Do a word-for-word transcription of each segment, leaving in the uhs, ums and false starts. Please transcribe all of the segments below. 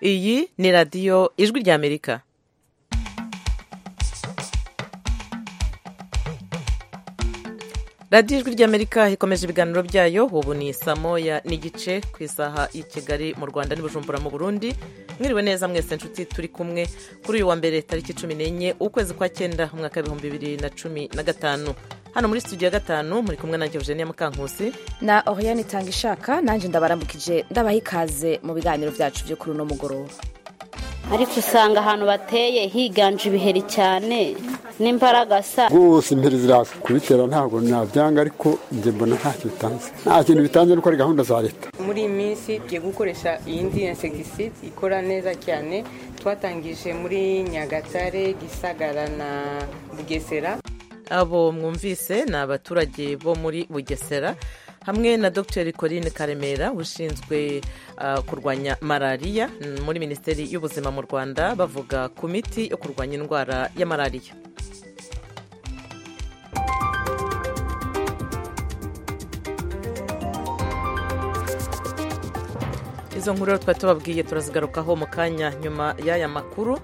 iyi ni radiyo ijwi ry'amerika. radiyo ijwi ry'amerika ikomeje ibiganiro byayo. ubu ni saa moya n'igice ku isaha y'i Kigali mu Rwanda n'i Bujumbura mu Burundi. mwiriwe neza mwese nshuti turi kumwe kuri uyu wa mbere tariki cumi n'enye ukwezi kwa cyenda umwaka w'ibihumbi bibiri na cumi na gatanu. hano muri studio ya gatanu muri kumwe nanjye Eugenia Mukankusi na Oriane Itangishaka. nanjye ndabaramukije ndabaha ikaze mu biganiro byacu byo kuri uno mugoroba. ariko usanga ahantu bateye higanje ibiheri cyane n'imbaraga sa rwose imperi ziraza kubitera ntabwo nabyanga, ariko njye mbona ntacyo bitanze, nta kintu bitanze nuko ari gahunda za leta. muri iyi minsi tugiye gukoresha iyindi insecticide ikora neza cyane. twatangije muri Nyagatare, Gisagara na Bugesera. abo mwumvise ni abaturage bo muri Bugesera hamwe na Dr Corinne Karemera ushinzwe uh, kurwanya malariya muri Minisiteri y'Ubuzima mu Rwanda, bavuga ku miti yo kurwanya indwara ya malariya. izo nkuru twari tubabwiye turazigarukaho mu kanya nyuma y'aya makuru.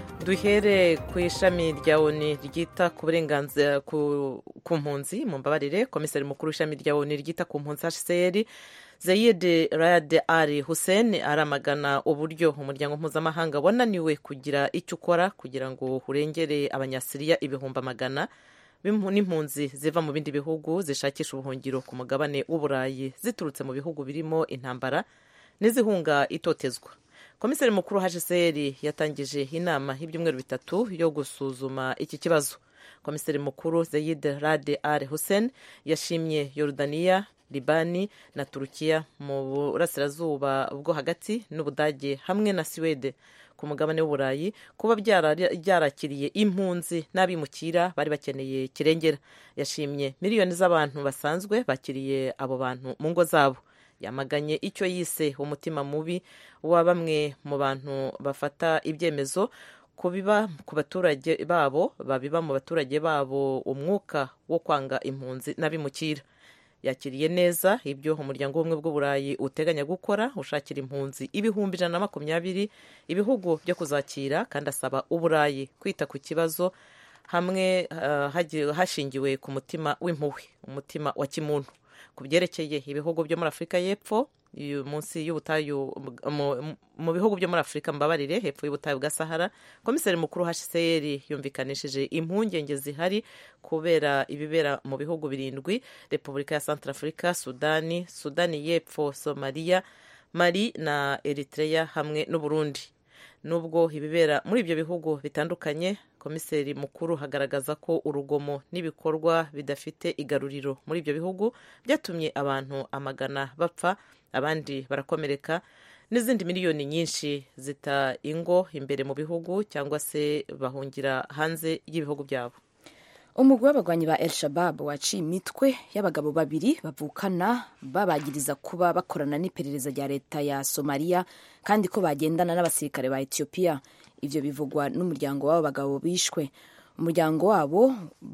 duhere ku ishami rya ONU ryita ku burenganzira ku mpunzi, mu mbabarire komiseri mukuru w'ishami rya ONU ryita ku mpunzi H C R Zeid Ra'ad Al Hussein aramagana uburyo umuryango mpuzamahanga wananiwe kugira icyo ukora kugira ngo urengere abanyasiriya ibihumbi magana n'impunzi ziva mu bindi bihugu zishakisha ubuhungiro ku mugabane w'Uburayi ziturutse mu bihugu birimo intambara n'izihunga itotezwa. komiseri mukuru H C R yatangije inama y'ibyumweru bitatu yo gusuzuma iki kibazo. komiseri mukuru Zeid Ra'ad Al Hussein yashimye Yorodaniya, Libani na Turukiya mu burasirazuba bwo hagati n'Ubudage hamwe na Suwede ku mugabane w'Uburayi kuba byarakiriye impunzi n'abimukira bari bakeneye kirengera. yashimye miliyoni z'abantu basanzwe bakiriye abo bantu mu ngo zabo. yamaganye icyo yise umutima mubi wa bamwe mu bantu bafata ibyemezo kubiba ku baturage babo babiba mu baturage babo umwuka wo kwanga impunzi n'abimukira. yakiriye neza ibyo umuryango w'ubumwe bw'Uburayi uteganya gukora ushakira impunzi ibihumbi ijana na makumyabiri ibihugu byo kuzakira, kandi asaba Uburayi kwita ku kibazo hamwe uh, hashingiwe ku mutima w'impuhwe, umutima wa kimuntu. ku byerekeye ibihugu byo muri Afurika y'Epfo munsi y'ubutayu mu, mu bihugu byo muri Afurika mbabarire hepfo y'ubutayu bwa Sahara, komiseri mukuru H C R yumvikanishije impungenge zihari kubera ibibera mu bihugu birindwi: Repubulika ya Centrafrica, Sudani, Sudani y'Epfo, Somalia, Mali na Eritrea hamwe n'u Burundi. Nubwo ibibera muri ibyo bihugu bitandukanye, komiseri mukuru hagaragaza ko urugomo n'ibikorwa bidafite igaruriro muri ibyo bihugu byatumye abantu amagana bapfa, abandi barakomereka, n'izindi miliyoni nyinshi zita ingo imbere mu bihugu cyangwa se bahungira hanze y'ibihugu byabo. umugwi w'abagwanyi ba El Shabab waciye imitwe y'abagabo babiri bavukana babagiriza kuba bakorana n'iperereza rya leta ya Somalia kandi ko bagendana n'abasirikare ba Ethiopia. ivyo bivugwa n'umuryango w'abo bagabo bishwe. umuryango wabo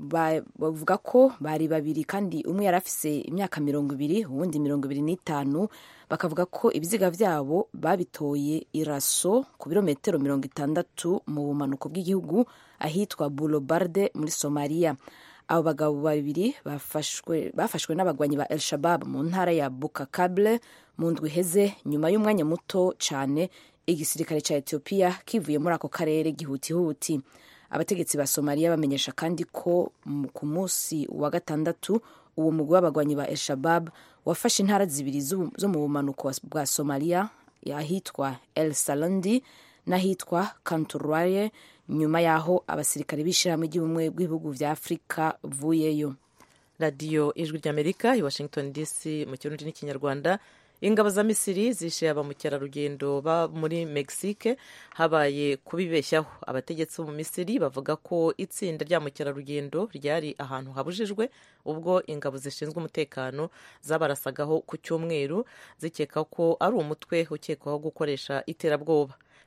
bavuga ko bari babiri kandi umwe yari afise imyaka mirongo ibiri uwundi mirongo ibiri n'itanu. bakavuga ko ibiziga vyabo babitoye Iraso ku birometero mirongo itandatu mu bumanuko bw'igihugu ahitwa Bulobarde muri Somalia. abo bagabo babiri bafashwe bafashwe n'abagwanyi ba El Shabab mu ntara ya Bukakable mu ndwi iheze, nyuma y'umwanya muto cyane igisirikare cya Ethiopia kivuye muri ako karere gihutihuti. abategetsi ba Somalia bamenyesha kandi ko ku munsi wa gatandatu uwo mugwi w'abagwanyi ba El Shabab wafashe intara zibiri zo mu bumanuko bwa Somalia, ahitwa El Salandi n'ahitwa Kanturwaye, nyuma yaho abasirikare b'ishirahamwe ry'ubumwe bw'ibihugu vya Afurika vuyeyo. radiyo ijwi ry'Amerika i Washington D C mu kirundi n'ikinyarwanda. ingabo za Misiri zishe ba mukerarugendo ba muri Mexique habaye kubibeshyaho. abategetsi mu Misiri bavuga ko itsinda rya mukerarugendo ryari ahantu habujijwe ubwo ingabo zishinzwe umutekano zabarasagaho ku cyumweru zikeka ko ari umutwe ukekwaho gukoresha iterabwoba.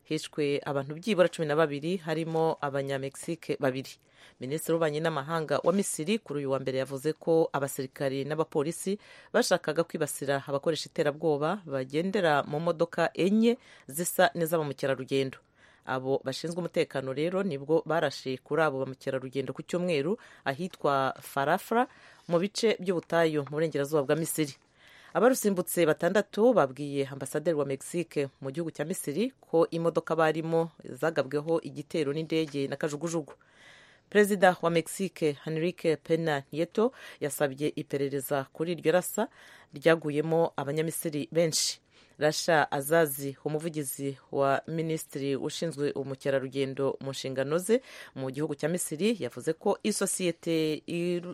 hishwe abantu byibura cumi na babiri harimo abanyamegizike babiri. Minisitiri w'ububanyi n'amahanga wa Misiri kuri uyu wa mbere yavuze ko abasirikari n'abapolisi bashakaga kwibasira abakoresha iterabwoba bagendera mu modoka enye zisa n'iz'aba mukerarugendo. Abo bashinzwe umutekano rero nibwo barashe kuri abo bamukerarugendo ku cyumweru ahitwa Farafra mu bice by'ubutayu mu burengerazuba bwa Misiri. Abarusimbutse batandatu babwiye ambasaderi wa Mexique mu gihugu cya Misiri ko imodoka barimo zagabweho igitero n'indege na kajugujugu. Perezida wa Mexique Enrique Pena Nieto yasabye iperereza kuri iryo rasa ryaguyemo abanyamisiri benshi. Rasha Azazi, umuvugizi wa minisitiri ushinzwe umukerarugendo mu nshingano ze mu gihugu cya Misiri, yavuze ko isosiyete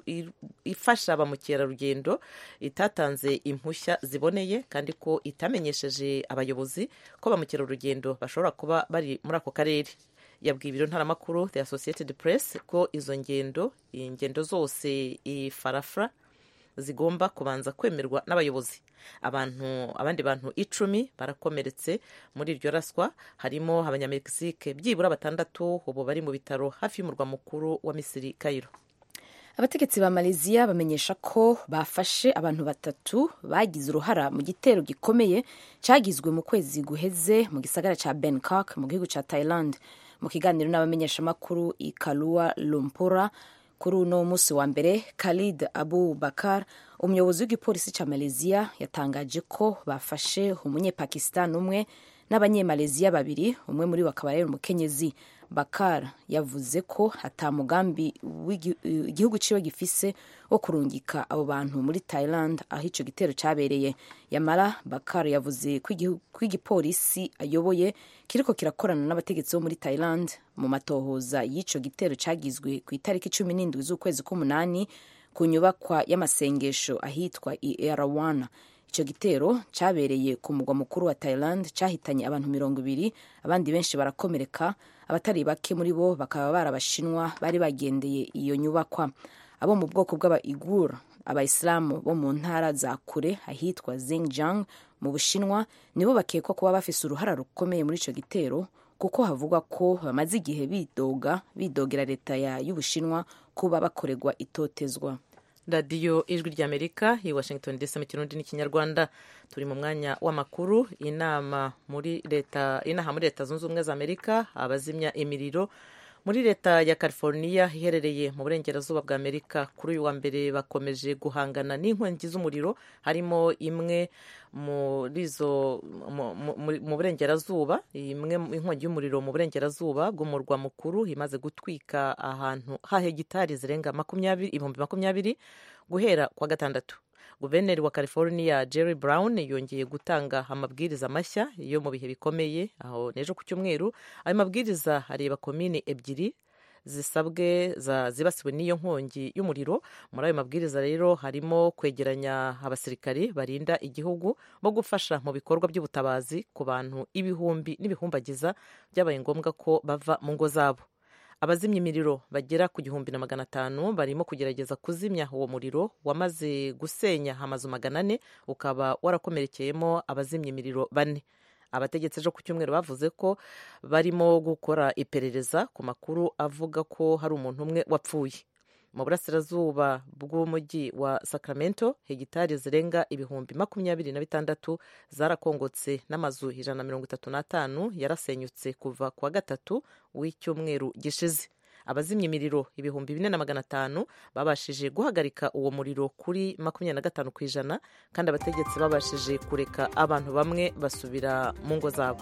ifasha ba mukerarugendo itatanze impushya ziboneye kandi ko itamenyesheje abayobozi ko ba mukerarugendo bashobora kuba bari muri ako karere. Yabwiye ibiro ntaramakuru The Associated Press ko izo ngendo ingendo zose i Farafra zigomba kubanza kwemerwa n'abayobozi. Abantu abandi bantu icumi barakomeretse muri iryo raswa, harimo abanyamegizike byibura batandatu ubu bari mu bitaro hafi y'umurwa mukuru wa Misiri, Cairo. Abategetsi ba Malaysia bamenyesha ko bafashe abantu batatu bagize uruhara mu gitero gikomeye cyagizwe mu kwezi guheze mu gisagara ca Bangkok mu gihugu ca Thailand. Mu kiganiro n'abamenyeshamakuru i Kuala Lumpur kuri uno musi wa mbere, Khalid Abu Bakar, umuyobozi w'igipolisi ca Malaysia, yatangaje ko bafashe umunyepakistan umwe n'abanyemalaysia babiri, umwe muri bo akaba ari umukenyezi. Bakar yavuze ko ata mugambi igihugu ciwe gifise wo kurungika abo bantu muri Thailand aho ico gitero cabereye. Yamara Bakar yavuze ko igipolisi ayoboye kiriko kirakorana n'abategetsi bo muri Thailand mu matohoza y'ico gitero cagizwe ku itariki cumi n'indwi z'ukwezi k'umunani ku nyubakwa y'amasengesho ahitwa i Erawan. Ico gitero cabereye ku mugwa mukuru wa Thailand cahitanye abantu mirongo ibiri, abandi benshi barakomereka, abatari bake muri bo bakaba barabashinwa bari bagendeye iyo nyubakwa. Abo mu bwoko bw'aba-Uighur, abayisilamu bo mu ntara za kure ahitwa Xinjiang mu Bushinwa, nibo bakekwa kuba bafise uruhara rukomeye muri ico gitero, kuko havugwa ko bamaze igihe bidoga bidogera leta y'Ubushinwa kuba bakorerwa itotezwa. Radiyo Ijwi ry'Amerika i Washington D C mu Kirundi n'Ikinyarwanda. Turi mu mwanya w'amakuru. Inama muri leta inaha muri leta zunze ubumwe za Amerika, abazimya imiriro muri leta ya California iherereye mu burengerazuba bwa Amerika kuri uyu wa mbere bakomeje guhangana n'inkongi z'umuriro, harimo imwe muri zo mu burengerazuba, imwe inkongi y'umuriro mu burengerazuba bw'umurwa mukuru imaze gutwika ahantu ha hegitari zirenga makumyabiri ibihumbi makumyabiri guhera kwa gatandatu. Guverineri wa California Jerry Brown yongeye gutanga amabwiriza mashya yo mu bihe bikomeye aho nejo ku cyumweru. Ayo mabwiriza areba komine ebyiri zisabwe zibasiwe n'iyo nkongi y'umuriro. Muri ayo mabwiriza rero harimo kwegeranya abasirikari barinda igihugu bo gufasha mu bikorwa by'ubutabazi ku bantu ibihumbi n'ibihumbagiza byabaye ngombwa ko bava mu ngo zabo. Abazimya imiriro bagera ku gihumbi na magana atanu barimo kugerageza kuzimya uwo muriro wamaze gusenya amazu magana ane, ukaba warakomerekeyemo abazimya imiriro bane. Abategetsi ejo ku cyumweru bavuze ko barimo gukora iperereza ku makuru avuga ko hari umuntu umwe wapfuye. Mu burasirazuba bw'umujyi wa Sacramento, hegitari zirenga ibihumbi makumyabiri na bitandatu zarakongotse n'amazu ijana na mirongo itatu n'atanu yarasenyutse kuva kuwa gatatu w'icyumweru gishize. Abazimya imiriro ibihumbi bine na magana atanu babashije guhagarika uwo muriro kuri makumyabiri na gatanu ku ijana, kandi abategetsi babashije kureka abantu bamwe basubira mu ngo zabo.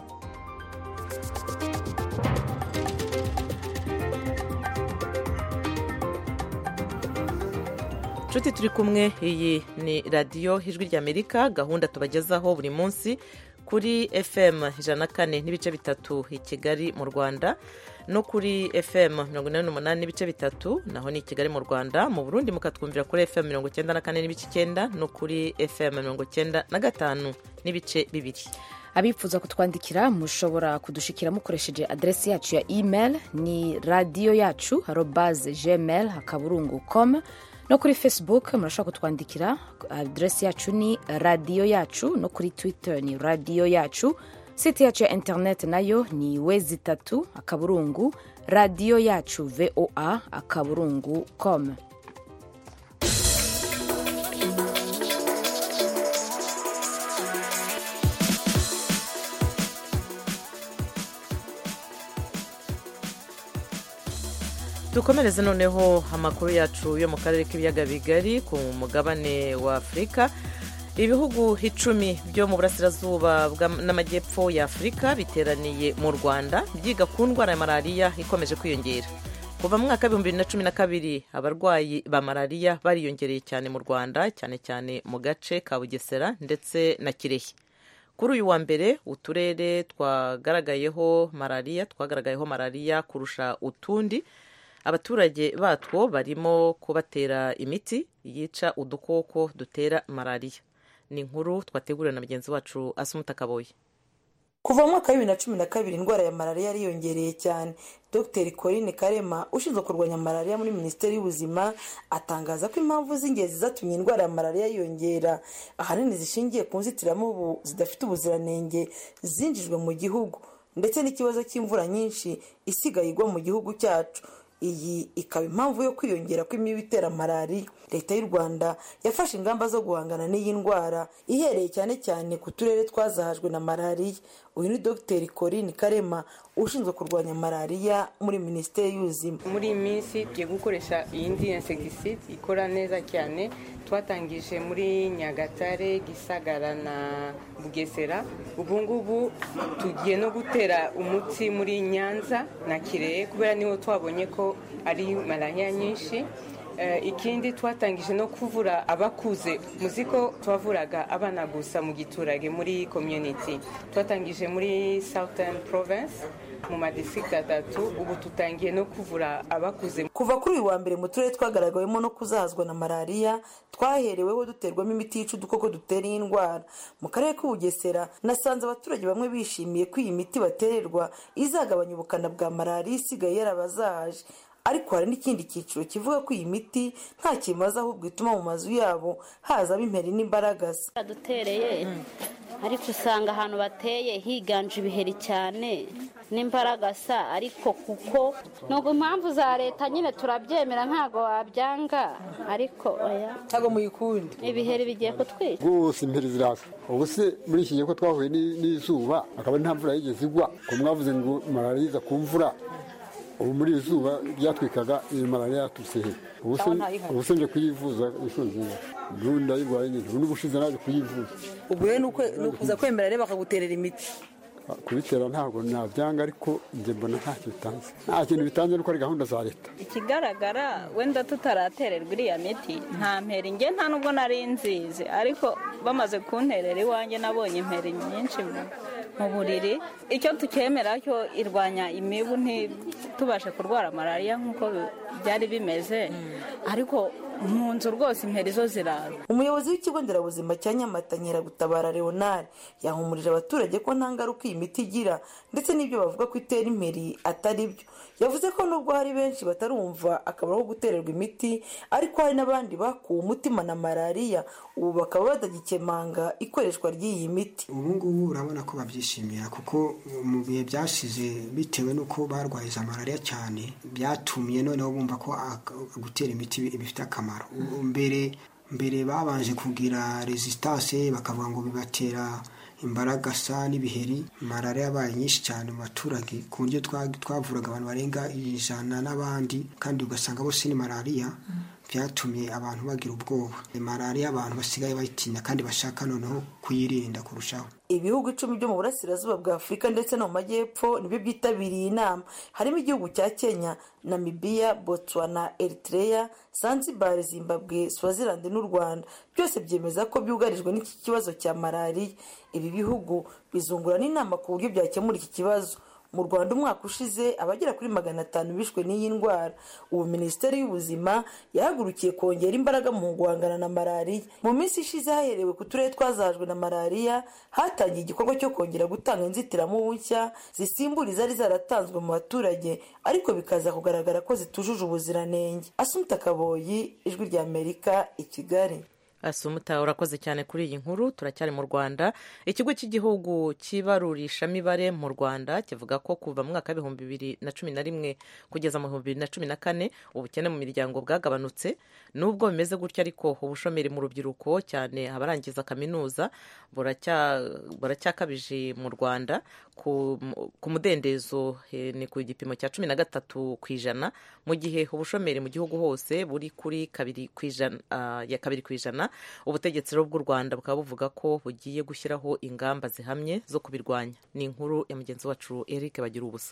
Nshuti turi kumwe, iyi ni radiyo Ijwi ry'Amerika, gahunda tubagezaho buri munsi kuri F M ijana na kane n'ibice bitatu i Kigali mu Rwanda, no kuri F M mirongo inani n'umunani n'ibice bitatu naho ni i Kigali mu Rwanda. Mu Burundi mukatwumvira kuri F M mirongo icyenda na kane n'ibice icyenda no kuri F M mirongo icyenda na gatanu n'ibice bibiri. Abifuza kutwandikira mushobora kudushikira mukoresheje adresi yacu ya email ni radio yacu arobase gmail akaburungu com, no kuri Facebook murashobora kutwandikira, adresi yacu ni radio yacu, no kuri Twitter ni radio yacu, site yacu ya internet nayo ni wezi itatu akaburungu radiyo yacu voa akaburungu com. dukomereze noneho amakuru yacu yo mu karere k'ibiyaga bigari ku mugabane wa Afurika. Ibihugu icumi byo mu burasirazuba n'amajyepfo ya Afurika biteraniye mu Rwanda byiga ku ndwara ya malariya ikomeje kwiyongera. Kuva mu mwaka w'ibihumbi bibiri na cumi na kabiri abarwayi ba malariya bariyongereye cyane mu Rwanda, cyane cyane mu gace ka Bugesera ndetse na Kirehe. Kuri uyu wa mbere uturere twagaragayeho malariya twagaragayeho malariya kurusha utundi. Abaturage batwo barimo kubatera imiti yica udukoko dutera malariya. Ni inkuru twateguriwe na mugenzi wacu Asumuta Kaboyi. Kuva mu mwaka wa bibiri na cumi na kabiri indwara ya malariya yariyongereye cyane. Dr Corinne Karema ushinzwe kurwanya malariya muri Minisiteri y'Ubuzima atangaza ko impamvu z'ingenzi zatumye indwara ya malariya yiyongera ahanini zishingiye ku nzitiramubu zidafite ubuziranenge zinjijwe mu gihugu ndetse n'ikibazo cy'imvura nyinshi isigaye igwa mu gihugu cyacu. Iyi ikaba impamvu yo kwiyongera kw'imibu itera malariya. Leta y'u Rwanda yafashe ingamba zo guhangana n'iyi ndwara ihereye cyane cyane ku turere twazahajwe na malariya. Uyu ni Dr Corinne Karema ushinzwe kurwanya malariya muri Minisiteri y'Ubuzima. Muri iyi minsi tugiye gukoresha iyindi insecticide ikora neza cyane. Twatangije muri Nyagatare, Gisagara na Bugesera. Ubu ngubu tugiye no gutera umuti muri Nyanza na Kirehe kubera niho twabonye ko ari malariya nyinshi. Uh, ikindi twatangije no kuvura abakuze. Muziko twavuraga abana gusa mu giturage muri community. Twatangije muri Southern Province mu madistrict atatu, ubu tutangiye no kuvura abakuze. Kuva kuri uyu wa mbere mu turere twagaragayemo no kuzahazwa na malariya twahereweho duterwamo imiti yica udukoko dutera iyi ndwara. Mu karere k'Ubugesera nasanze abaturage bamwe bishimiye ko iyi miti batererwa izagabanya ubukana bwa malariya isigaye yarabazahaje. Ariko hari n'ikindi cyiciro kivuga ko iyi miti nta kimaze ahubwo ituma mu mazu yabo hazamo imperi n'imbaragasa. Dutereye ariko usanga ahantu bateye higanje ibiheri cyane n'imbaragasa, ariko kuko nubwo impamvu za leta nyine turabyemera ntago wabyanga, ariko oya ntago muyikundi ibiheri bigiye kutwica rwose. Imperi zirasa ubu se muri iki gihe ko twahuye n'izuba akaba nta mvura yigeze igwa ko mwavuze ngo malariya iza ku mvura. Ubu muri izuba ryatwikaga iyi malariya yaturutse he? Ubu se nje kuyivuza inshuro nziza ubu ndayirwaye nyine ubu n'ubushize naje kuyivuza. Ubwo rero ni ukuza kwemera rero bakaguterera imiti. Kubitera ntabwo nabyanga ariko njye mbona ntacyo bitanze. Nta kintu bitanze nuko ari gahunda za leta. Ikigaragara wenda tutaratererwa iriya miti nta mperi njye nta nubwo nari nzizi, ariko bamaze kunterera iwanjye nabonye imperi nyinshi mu buriri. Icyo tukemera cyo irwanya imibu ntitubashe kurwara malariya nk'uko byari bimeze, ariko mu nzu rwose imperi zo ziraza. Umuyobozi w'ikigo nderabuzima cya Nyamata Nyiragutabara Leonard yahumurije abaturage ko nta ngaruka iyi miti igira ndetse n'ibyo bavuga ko itera imperi atari byo. Yavuze ko nubwo hari benshi batarumva akamaro ko gutererwa imiti, ariko hari n'abandi bakuwe umutima na malariya ubu bakaba batagikemanga ikoreshwa ry'iyi miti. Ubu ngubu urabona ko babyishimira kuko mu bihe byashize bitewe n'uko barwaye za malariya cyane byatumye noneho bumva ko gutera imiti bifite akamaro. Mbere mbere babanje kugira resistance bakavuga ngo bibatera imbaragasa n'ibiheri. Malariya yabaye nyinshi cyane mu baturage ku buryo twavuraga abantu barenga ijana n'abandi, kandi ugasanga bose ni malariya. Byatumye abantu bagira ubwoba. Malariya abantu basigaye bayitinya kandi bashaka noneho kuyirinda kurushaho. Ibihugu icumi byo mu burasirazuba bwa Afurika ndetse no mu majyepfo nibyo byitabiriye inama. Harimo igihugu cya Kenya, Namibia, Botswana, Eritrea, Zanzibar, Zimbabwe, Swaziland n'u Rwanda. Byose byemeza ko byugarijwe n'iki kibazo cya malariya. Ibi bihugu bizungurana inama ku buryo byakemura iki kibazo. Mu Rwanda umwaka ushize abagera kuri magana atanu bishwe n'iyi ndwara. Ubu Minisiteri y'Ubuzima yahagurukiye kongera imbaraga mu guhangana na malariya. Mu minsi ishize haherewe ku turere twazahajwe na malariya hatangiye igikorwa cyo kongera gutanga inzitiramubu nshya zisimbura izari zaratanzwe mu baturage, ariko bikaza kugaragara ko zitujuje ubuziranenge. Asumuta Kaboyi, Ijwi ry'Amerika, i Kigali. Asumuta urakoze cyane kuri iyi nkuru. Turacyari mu Rwanda. Ikigo cy'igihugu cy'ibarurishamibare mu Rwanda kivuga ko kuva mu mwaka w'ibihumbi bibiri na cumi na rimwe kugeza mu bihumbi bibiri na cumi na kane ubukene mu miryango bwagabanutse. Nubwo bimeze gutya ariko ubushomeri mu rubyiruko cyane abarangiza kaminuza buracyakabije mu Rwanda. Ku, ku mudendezo he, ni ku gipimo cya cumi na gatatu ku ijana, mu gihe ubushomeri mu gihugu hose buri kuri kabiri ku ijana, uh, ya kabiri ku ijana. Ubutegetsi bw'u Rwanda bukaba buvuga ko bugiye gushyiraho ingamba zihamye zo kubirwanya. Ni inkuru ya mugenzi wacu Eric Bagira ubusa.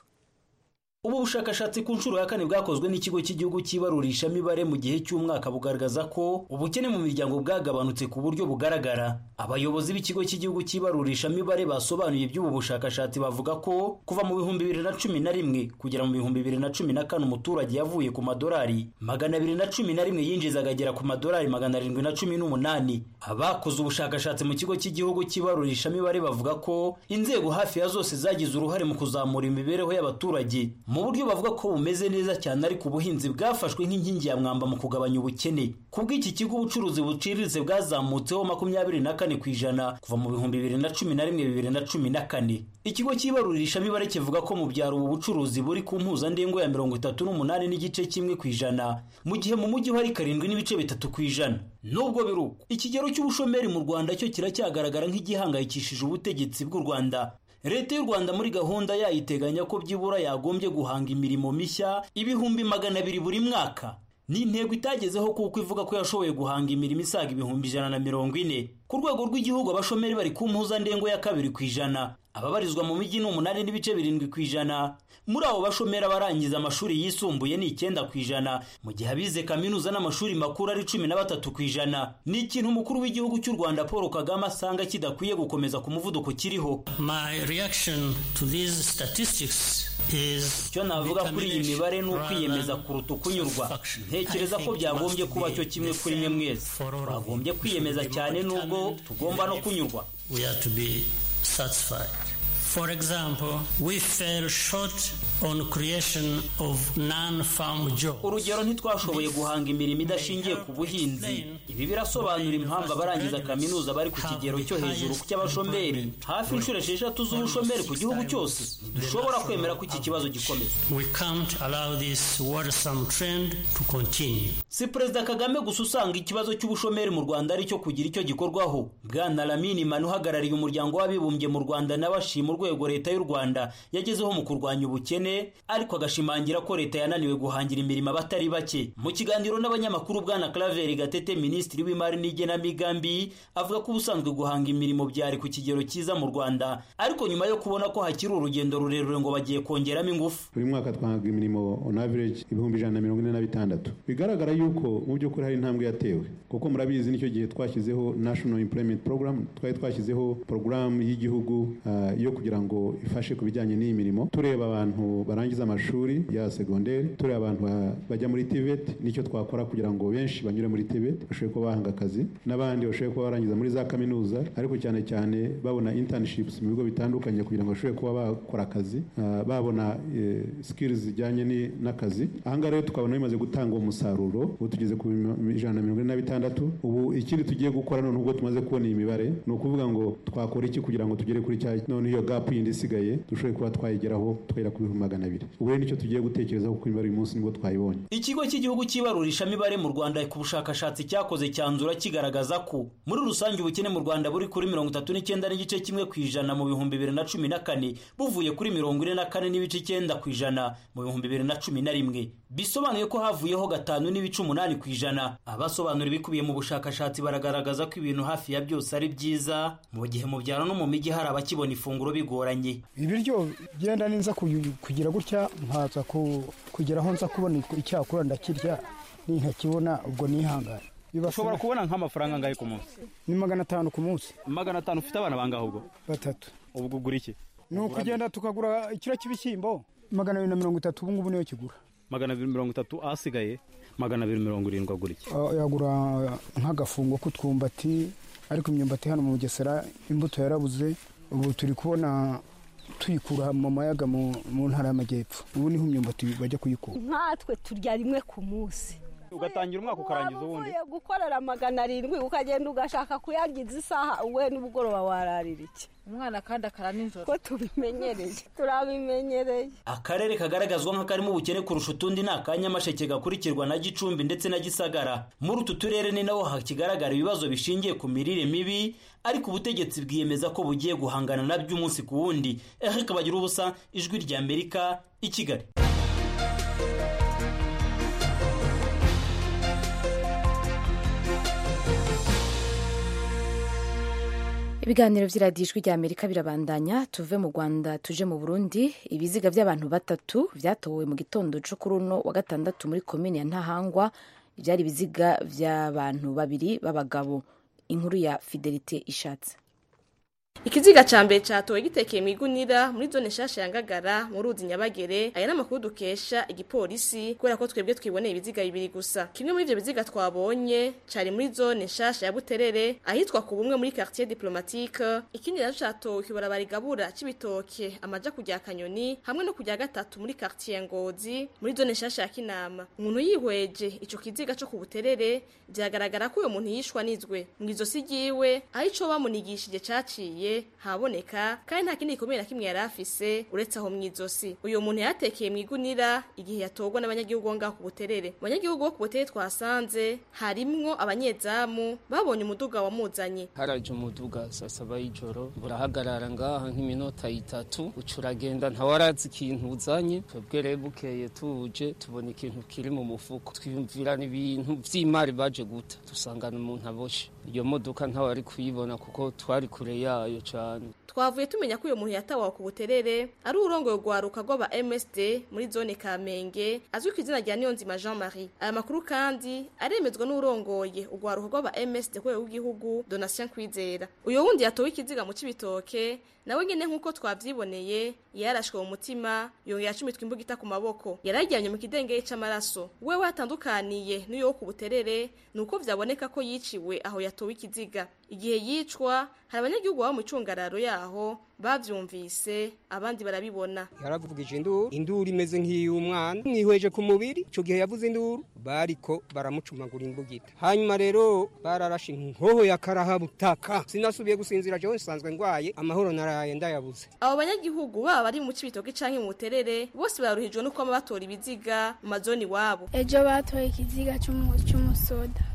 Ubu bushakashatsi ku nshuro ya kane bwakozwe n'ikigo cy'igihugu cy'ibarurishamibare mu gihe cy'umwaka bugaragaza ko ubukene mu miryango bwagabanutse ku buryo bugaragara. Abayobozi b'ikigo cy'igihugu cy'ibarurishamibare basobanuye by'ubu bushakashatsi bavuga ko kuva mu bihumbi bibiri na cumi na rimwe kugera mu bihumbi bibiri na cumi na kane umuturage yavuye ku madolari magana abiri na cumi na rimwe yinjizaga agera ku madolari magana arindwi na cumi n'umunani. Abakoze ubushakashatsi mu kigo cy'igihugu cy'ibarurishamibare bavuga ko inzego hafi ya zose zagize uruhare mu kuzamura imibereho y'abaturage mu buryo bavuga ko bumeze neza cyane, ariko ubuhinzi bwafashwe nk'inkingi ya mwamba mu kugabanya ubukene. Kubw'iki kigo ubucuruzi buciriritse bwazamutseho makumyabiri na kane ku ijana kuva mu bihumbi bibiri na cumi na rimwe bibiri na cumi na kane. Ikigo cy'ibarurishamibare kivuga ko mu byaro ubu bucuruzi buri ku mpuzandengo ya mirongo itatu n'umunani n'igice kimwe ku ijana, mu gihe mu mujyi hari karindwi n'ibice bitatu ku ijana. Nubwo biruko, ikigero cy'ubushomeri mu Rwanda cyo kiracyagaragara nk'igihangayikishije ubutegetsi bw'u Rwanda. Leta y'u Rwanda muri gahunda yayiteganya ko byibura yagombye guhanga imirimo mishya ibihumbi magana abiri buri mwaka. Ni intego itagezeho kuko ivuga ko yashoboye guhanga imirimo isaga ibihumbi ijana na mirongo ine. Ku rwego rw'igihugu abashomeri bari ku mpuzandengo ya kabiri ku ijana, ababarizwa mu mijyi ni umunani n'ibice birindwi ku ijana. Muri abo bashomeri abarangiza amashuri yisumbuye ni icyenda ku ijana, mu gihe abize kaminuza n'amashuri makuru ari cumi na batatu ku ijana. Ni ikintu umukuru w'igihugu cy'u Rwanda Paul Kagame asanga kidakwiye gukomeza ku muvuduko kiriho. My reaction to these statistics is cyo navuga kuri iyi mibare ni ukwiyemeza kuruta ukunyurwa. Ntekereza ko byagombye kuba cyo kimwe kuri mwe mwese. Bagombye kwiyemeza cyane nubwo tugomba no kunyurwa. We are to be satisfied. For example, we fell short on creation of non-farm jobs. Urugero ntitwashoboye guhanga imirimo idashingiye ku buhinzi. Ibi birasobanura impamvu abarangiza kaminuza bari ku kigero cyo hejuru cy'abashomeri, hafi inshuro esheshatu z'ubushomeri ku gihugu cyose. Dushobora kwemera ko iki kibazo gikomeza. We can't allow this worrisome trend to continue. Si Perezida Kagame gusa usanga ikibazo cy'ubushomeri mu Rwanda ari cyo kugira icyo gikorwaho. Bwana Lamini Manu uhagarariye umuryango w'abibumbye mu Rwanda n'abashima urwego Leta y'u Rwanda yagezeho mu kurwanya ubukene, ariko agashimangira ko leta yananiwe guhangira imirimo abatari bake. Mu kiganiro n'abanyamakuru Bwana Claver Gatete, Minisitiri w'Imari n'Igenamigambi, avuga ko ubusanzwe guhanga imirimo byari ku kigero cyiza mu Rwanda, ariko nyuma yo kubona ko hakiri urugendo rurerure ngo bagiye kongeramo ingufu. Buri mwaka twahanga imirimo on average ibihumbi ijana na mirongo ine na bitandatu. Bigaragara yuko mu by'ukuri hari intambwe yatewe, kuko murabizi nicyo gihe twashyizeho National Employment Program, twari twashyizeho program y'igihugu uh, yo kugira ngo ifashe ku bijyanye n'iyi mirimo, tureba abantu barangiza amashuri ya segonderi, tureba abantu bajya muri T V E T, nicyo twakora kugira ngo benshi banyure muri T V E T bashobore kuba bahanga akazi, n'abandi bashobore kuba barangiza muri za kaminuza, ariko cyane cyane babona internships mu bigo bitandukanye kugira ngo bashobore kuba bakora akazi, uh, babona uh, skills zijyanye n'akazi. Ahangaha rero tukabona bimaze gutanga umusaruro, ubu tugeze ku ijana na mirongo ine na bitandatu. Ubu ikindi tugiye gukora none ubwo tumaze kubona iyi mibare, ni ukuvuga ngo twakora iki kugira ngo tugere kuri cya none iyo gap yindi isigaye dushoboye kuba twayigeraho twera ku bihumbi magana abiri. Ubu rero nicyo tugiye gutekerezaho kuko imibare uyu munsi nibwo twayibonye. Ikigo cy'igihugu cy'ibarurishamibare mu Rwanda ku bushakashatsi cyakoze cyanzura kigaragaza ko muri rusange ubukene mu Rwanda buri kuri mirongo itatu n'icyenda n'igice kimwe ku ijana mu bihumbi bibiri na cumi na kane, buvuye kuri mirongo ine na kane n'ibice icyenda ku ijana mu bihumbi bibiri na cumi na rimwe. Bisobanuye ko havuyeho gatanu n'ibice umunani ku ijana. Abasobanura ibikubiye mu bushakashatsi baragaragaza ko ibintu hafi ya byose ari byiza, mu gihe mu byaro no mu mijyi hari abakibona ifunguro bigoranye. Ibiryo byenda ninza kugira gutya mpaza kugeraho nza kubona icyakura ndakirya, ni ntakibona ubwo nihangana. Ushobora kubona nk'amafaranga angahe ku munsi? Ni magana atanu ku munsi. Magana atanu. Ufite abana bangahe ubwo? Batatu. Ubwo ugura iki? Ni ukugenda tukagura ikiro cy'ibishyimbo magana abiri na mirongo itatu, ubu ngubu niyo kigura. Magana abiri mirongo itatu, asigaye magana abiri mirongo irindwi agura iki? Yagura nk'agafungo k'utwumbati, ariko imyumbati hano mu Bugesera imbuto yarabuze, ubu turi kubona tuyikura mu mayaga mu ntara y'Amajyepfo. Ubu niho imyumbati bajya kuyikura. Nkatwe turya rimwe ku munsi. ugatangira umwaka ukarangiza ubundi gukorera magana arindwi ukagenda ugashaka kuyagiza isaha uwe n'ubugoroba wararira iki umwana kandi akara nijoro ko tubimenyereye turabimenyereye. Akarere kagaragazwa nk'akarimo ubukene kurusha utundi ni aka Nyamasheke gakurikirwa na Gicumbi ndetse na Gisagara. Muri utu turere ni naho hakigaragara ibibazo bishingiye ku mirire mibi, ariko ubutegetsi bwiyemeza ko bugiye guhangana nabyo umunsi ku wundi. Eric Bagirubusa, Ijwi rya Amerika, i Kigali. Ibiganiro vy'iradiyo Ijwi rya Amerika birabandanya. Tuve mu Rwanda tuje mu Burundi. Ibiziga by'abantu batatu vyatowe mu gitondo cyo kuri uno wa gatandatu muri komine ya Ntahangwa. Byari ibiziga by'abantu babiri b'abagabo. Inkuru ya Fidelite Ishatse. Ikiziga ca mbere catowe gitekeye mu igunira muri zone nshasha ya Ngagara mu ruzi Nyabagere. Aya n'amakuru dukesha igipolisi kubera ko twebwe twiboneye ibiziga bibiri gusa. Kimwe muri ivyo biziga twabonye cari muri zone nshasha ya Buterere ahitwa ku bumwe muri quartier diplomatique. Ikindi naco catowe kibarabara igabura c'ibitoke amaja kujya Kanyoni hamwe no kujya gatatu muri quartier Ngozi muri zone nshasha ya Kinama. Umuntu yihweje ico kiziga co ku Buterere byagaragara ko uyo muntu yishwa nizwe mu izosi ryiwe aho ico bamunigishije caciye haboneka kandi nta kindi gikomeye na kimwe yari afise uretse aho mwizosi. Uyo muntu yatekeye mu igunira igihe yatogwa n'abanyagihugu ngaho ku Buterere. Abanyagihugu bo ku Buterere twasanze harimwo abanyezamu babonye umuduga wamuzanye. Haraje umuduga saa saba y'ijoro burahagarara ngaha nk'iminota itatu ucuragenda ntawarazi ikintu uzanye. Twebwe rero bukeye tuje tubona ikintu kiri mu mufuko twiyumvira ibintu vy'imari baje guta dusangana umuntu aboshe. Iyo modoka ntawari kuyibona kuko twari kure yayo cyane. Twavuye tumenya ko uyo muntu yatawa ku Buterere ari urongoye gwaruka rw'aba M S D muri zone Kamenge azwi ku izina rya Niyonzima Jean Marie. Aya makuru kandi aremezwa n'urongoye ugwaruka rw'aba M S D kwe w'igihugu Donatien Kwizera. Uyo wundi yatowe ikiziga mu Cibitoke nawe nyene nkuko twavyiboneye yarashwe mu mutima yongera acumitwa imbugita ku maboko yarajyanye mu kidengeye c'amaraso. Wewe atandukaniye n'uyo ku Buterere nuko vyaboneka ko yiciwe aho yatowe ikiziga. Igihe yicwa hari abanyagihugu bo mu cungararo yaho bavyumvise abandi barabibona. Yaravugije induru induru imeze nk'iy'umwana mwihweje ku mubiri ico gihe yavuze induru bariko baramucumagura imbugita. Hanyuma rero bararashe inkoho ya karahabutaka sinasubiye gusinzira je nsanzwe ngwaye amahoro naraye ndayabuze. Abo banyagihugu baba bari mu Cibitoke canke mu Buterere bose baruhijwe nuko amabatora ibiziga mu mazoni wabo. Ejo batoye ikiziga cy'umusoda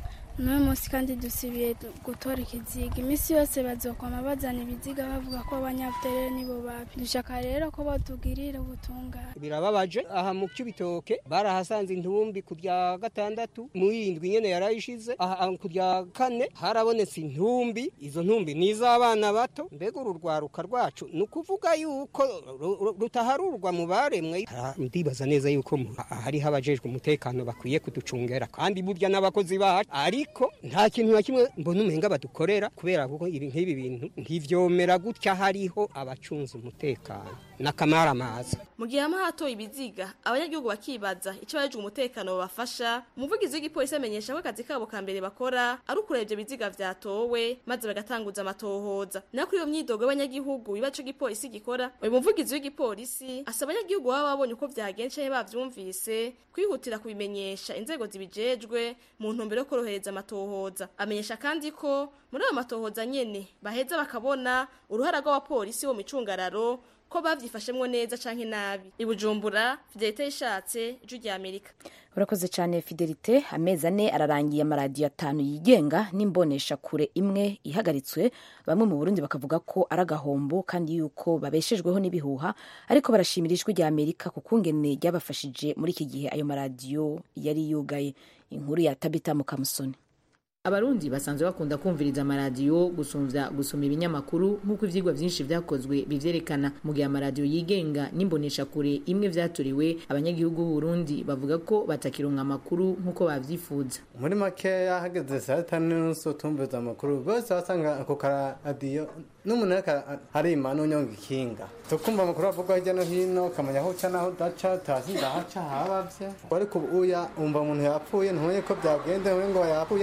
no musi kandi dusibiye gutora ikiziga. Imisi yose bazokwama bazana ibiziga bavuga ko abanyabuterere nibo bapi. Dushaka rero ko batugirira ubutungane. Birababaje aha mu Cibitoke barahasanze intumbi kujya gatandatu mu yindwi nyene yarayishize aha kujya kane harabonetse intumbi. Izo ntumbi niz'abana bato mbega ururwaruka rwacu nukuvuga yuko rutaharurwa mu baremwe. Ndibaza neza yuko hari habajejwe umutekano bakwiye kuducungera kandi burya n'abakozi bacu ariko nta kintu na kimwe mbona umenga badukorera kubera kuko ibi nk'ibi bintu ntivyomera gutya hariho abacunza umutekano nakamara amazi. Mu gihe amahato ibiziga abanyagihugu bakibaza ico baje umutekano babafasha. Umuvugizi w'igipolisi amenyesha ko akazi kabo ka mbere bakora ari ukurebye ibiziga vyatowe maze bagatanguza amatohoza. Nako iyo myidogo y'abanyagihugu bibaco gipolisi gikora. Uyu muvugizi w'igipolisi asaba abanyagihugu baba babonye uko vyagenze bavyumvise kwihutira kubimenyesha inzego zibijejwe mu ntumbero yo korohereza amatohoza. Amenyesha kandi ko muri ayo matohoza nyene baheza bakabona uruhara rw'abapolisi bo micungararo ko bavyifashemwo neza canke nabi. Ibujumbura, Fidelite Ishatse, Ijwi rya Amerika. Urakoze cyane Fidelite. Amezi ane ararangiye amaradiyo atanu yigenga n'imbonesha kure imwe ihagaritswe. Bamwe mu Burundi bakavuga ko ari agahombo kandi yuko babeshejweho n'ibihuha, ariko barashimira Ijwi rya Amerika ku kungene ryabafashije muri iki gihe ayo maradiyo yari yugaye. Inkuru ya Tabita Mukamusoni. Abarundi basanzwe bakunda kumviriza amaradiyo gusumvya gusoma ibinyamakuru nk'uko ivyigwa vyinshi vyakozwe bivyerekana. Mu gihe amaradiyo yigenga n'imbonesha kure imwe vyaturiwe, abanyagihugu b'u Burundi bavuga ko batakironka amakuru nk'uko bavyifuza. Muri makeya hageze saa tanu n'unusu tumviriza amakuru bose basanga ako karadiyo n'umuntu harima n'unyonga ikinga tukumva amakuru avugwa hirya no hino kamenya aho uca naho udaca tasi ndahaca habavye. Ariko uya umva umuntu yapfuye ntumenye ko byagende ngo yapfuye radiyo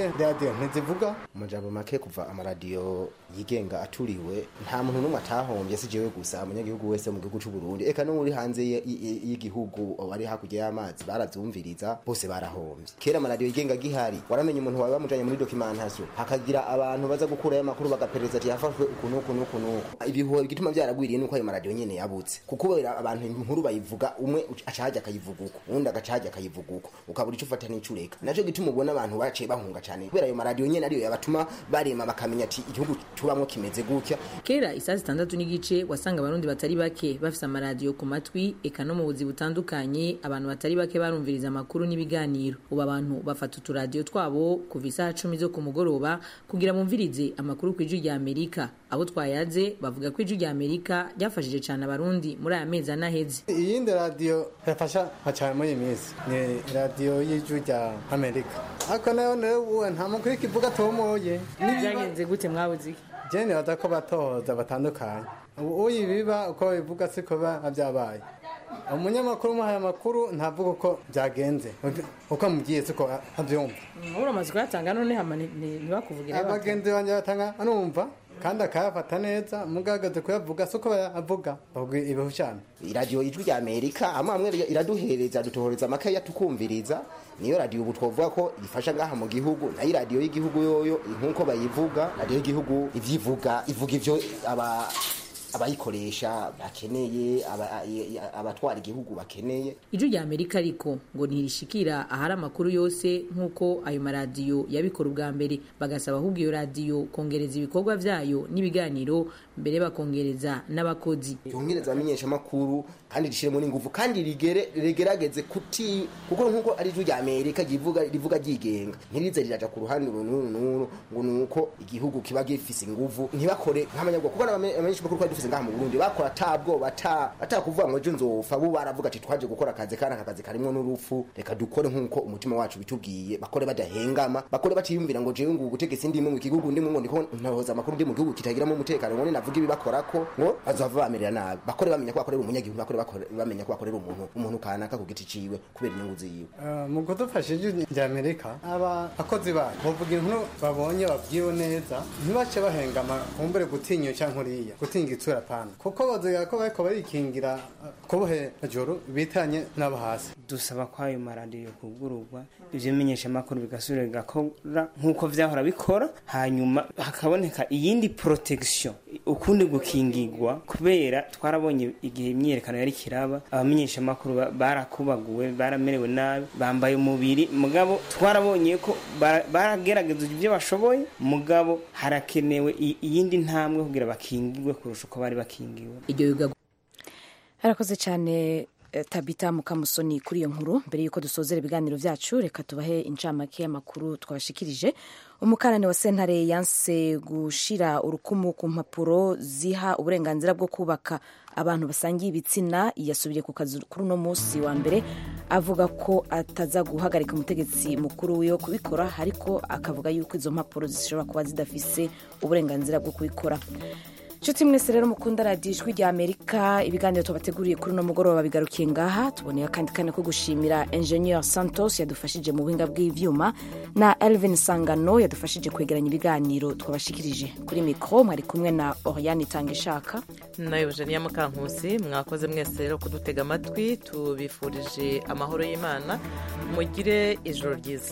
iradiyo ntizivuga mu majambo make kuva amaradiyo yigenga aturiwe nta muntu n'umwe atahombye si jewe gusa umunyagihugu wese mu gihugu cy'u Burundi eka no muri hanze y'igihugu bari hakurya y'amazi baravyumviriza bose barahombye kera amaradiyo yigenga gihari waramenye umuntu wawe bamujanye muri documentation hakagira abantu baza gukura y'amakuru bagapereza ati yafashwe ukuntu ukuntu ukuntu ibihuha bituma byaragwiriye nuko ayo maradiyo nyene yabutse kuko abantu inkuru bayivuga umwe acaje akayivuga uko undi agacaje akayivuga uko ukabura ico ufata n'icureka naco gituma ubona abantu baciye bahunga cyane kubera ayo maradiyo nyene ariyo yabatuma barema bakamenya ati igihugu tubamwo kimeze gutya. Kera isaa zitandatu n'igice wasanga abarundi batari bake bafise amaradiyo ku matwi eka no mu buzi butandukanye abantu batari bake barumviriza amakuru n'ibiganiro ubu abantu bafata uturadiyo twabo kuva isaha cumi zo ku mugoroba kugira bumvirize amakuru ku ijwi rya Amerika abo twayaze bavuga ko ijwi rya Amerika ryafashije cyane abarundi muri aya mezi anaheze. Iyindi radiyo yafasha cyane muri iyi minsi ni radiyo y'ijwi rya Amerika ariko nayo nayo nta mukuru kivuga tomoye byagenze gute mwabuze iki jene badako batoza batandukanye uyu biba uko bivuga siko byabaye umunyamakuru muhaye amakuru ntavuga uko byagenze uko mugiye siko abyumva uramaze kuyatanga none hamani ntibakuvugire abagenzi banje batanga anumva kandi akayafata neza mugagaze kuyavuga soko avuga ubwo ibihu cyane iradiyo ijwi rya Amerika amwe amwe iraduhereza dutohoreza amakaye tukumviriza niyo radiyo ubu twovuga ko ifasha ngaha mu gihugu nayo radiyo y'igihugu yoyo nkuko bayivuga radiyo y'igihugu ivyivuga ivuga ivyo aba abayikoresha bakeneye abatwara igihugu bakeneye. Ijwi rya Amerika ariko ngo ntirishikira ahari amakuru yose nkuko ayo maradiyo yabikora ubwa mbere bagasaba ahubwo iyo radiyo kongereza ibikorwa vyayo n'ibiganiro mbere bakongereza n'abakozi yongereza amenyesha makuru kandi rishiremo n'ingufu kandi rigere regerageze kuti kuko nkuko ari ijwi rya Amerika givuga rivuga ryigenga ntirize riraja ku ruhande rununu ngo nuko igihugu kiba gifise ingufu ntibakore nk'amanyagwa kuko abamenyesha makuru kwa dufise ngaha mu Burundi bakora tabwo bata atakuvuga ngo je nzofa bo baravuga ati twaje gukora akazi kana akazi karimo n'urupfu reka dukore nkuko umutima wacu bitubwiye bakore badahengama bakore batiyumvira ngo jewe ngo ubutegesi ndimo mu kigugu ndimo ngo ndiko ntahoza makuru ndi mu gihugu kitagiramo umutekano ngo navuga ibi bakorako ngo bazava bamerera nabi bakore bamenya ko bakorera umunyagihugu bakore bamenya ko bakorera umuntu umuntu kanaka ku giti ciwe kubera inyungu ziwe. Mu kudufashije rya Amerika aba akozi ba bavuga inkuru babonye babwiwe neza ntibace bahengama kumbere gutinyo cyankuriya gutinga itsura pana kuko bazoga ko bariko barikingira kubohe joro bitanye n'abahasi dusaba kwa ayo maradiyo kugururwa ivyo menyesha makuru bigasubira gakora nkuko vyahora bikora hanyuma hakaboneka iyindi protection ukundi gukingirwa kubera twarabonye igihe imyerekano yari kiraba abamenyesha makuru barakubaguwe baramerewe nabi bambaye umubiri mugabo twarabonye ko baragerageza ibyo bashoboye mugabo harakenewe iyindi ntambwe kugira bakingirwe kurusha uko bari bakingiwe. Iryo harakoze cyane Tabita Mukamusoni kuri iyo nkuru. Mbere yuko dusozera ibiganiro vyacu reka tubahe incamake y'amakuru twabashikirije. Umukarani wa sentare yanse gushira urukumu ku mpapuro ziha uburenganzira bwo kubaka abantu basangiye ibitsina yasubiye ku kazi kuri uno munsi wa mbere avuga ko ataza guhagarika umutegetsi mukuru wiwe kubikora ariko akavuga yuko izo mpapuro zishobora kuba zidafise uburenganzira bwo kubikora. Nshuti mwese rero mukunda radiyo ijwi rya Amerika ibiganiro tubateguriye kuri uno mugoroba bigarukiye ngaha tuboneye akandi kane ko gushimira Engineer Santos yadufashije mu buhinga bw'ivyuma na Elvin Sangano yadufashije kwegeranya ibiganiro twabashikirije kuri mikro mwari kumwe na Oriane Tangishaka na Eugenia Mukankusi. Mwakoze mwese rero kudutega amatwi tubifurije amahoro y'Imana mugire ijoro ryiza.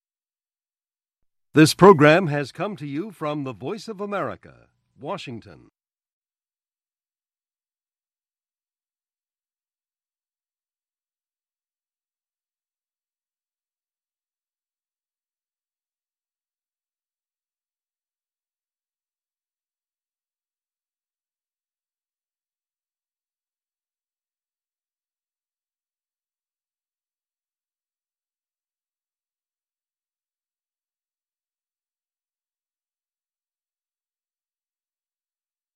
This program has come to you from the Voice of America, Washington.